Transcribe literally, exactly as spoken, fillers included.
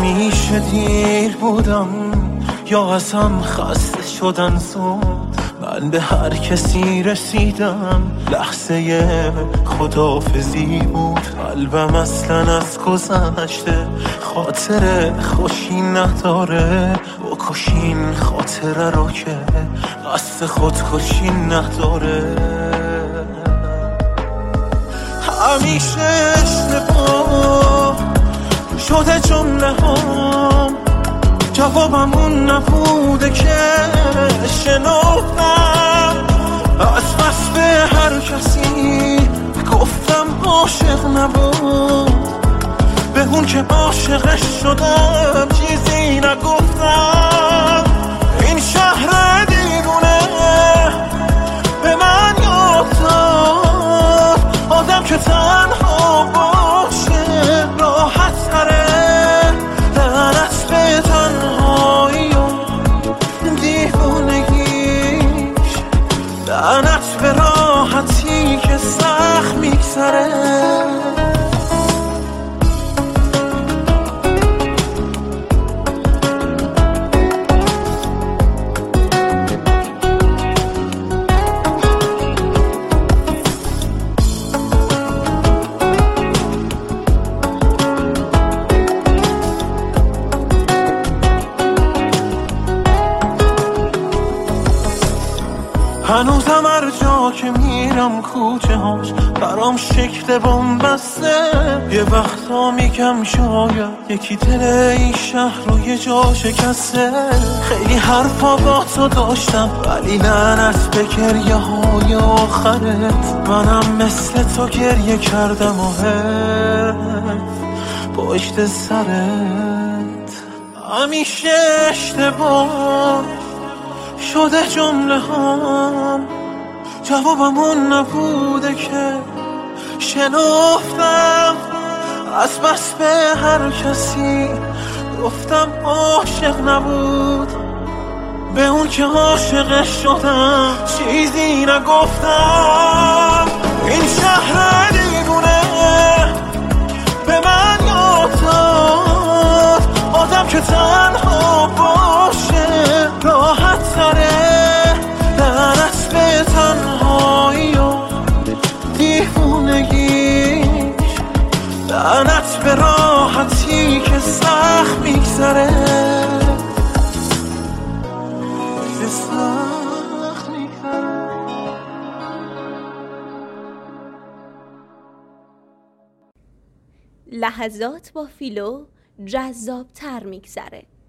همیشه دیر بودم یا از هم خسته شدن زود، من به هر کسی رسیدم لحظه خداحافظی بود. قلبم اصلا از گذشته خاطر خوشی نداره، بکشین خاطره رو که قصد خودکشی نداره. همیشه اشتباه شده جمله هم، جوابم اون نبوده که شنفتم. از بس به هر کسی گفتم عاشق نبود، به اون که عاشقش شدم چیزی نگفتم. این شهر دیوونه به من یاد داد آدم که تنها باشه راحت تره. لعنت به تنهایی و دیوونگیش، لعنت به راحتی که سخت میگذره. هنوزم هر جا که میرم کوچه هاش برام شکل بن‌بسته. یه وقتا میگم شاید یکی دل این شهر رو یه جا شکسته. خیلی حرفا با تو داشتم ولی لعنت به گریه های آخرت، منم مثل تو گریه کردم و حیف پشت سرت. همیشه اشتباه شده جمله هم، جوابم اون نبوده که شنفتم. از بس به هر کسی گفتم عاشق نبود، به اون که عاشقش شدم چیزی نگفتم. این شهر دیوونه به من یاد داد آدم که تنها باشه راحت تره. لعنت به تنهایی و دیوونگیش، لعنت به راحتی که سخت میگذره. که سخت میگذره. لحظات با فیلو جذاب تر میگذره.